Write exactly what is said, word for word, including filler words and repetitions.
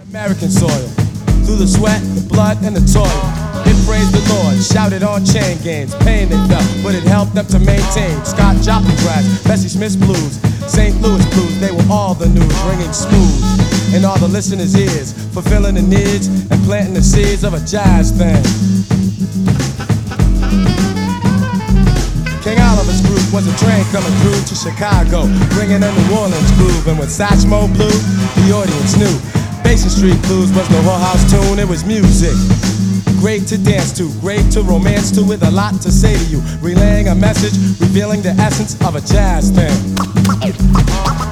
American soil, through the sweat, the blood, and the toil. It praised the Lord, shouted on chain gangs, pain they felt, but it helped them to maintain. Scott Joplin grass, Bessie Smith's blues, Saint Louis blues, they were all the news, ringing smooth in all the listeners' ears, fulfilling the needs and planting the seeds of a jazz thing. King Oliver's group was a train coming through to Chicago, bringing a New Orleans groove, and when Satchmo blew, the audience knew. Basin Street Blues was no whorehouse tune, it was music. Great to dance to, great to romance to, with a lot to say to you, relaying a message, revealing the essence of a jazz thing.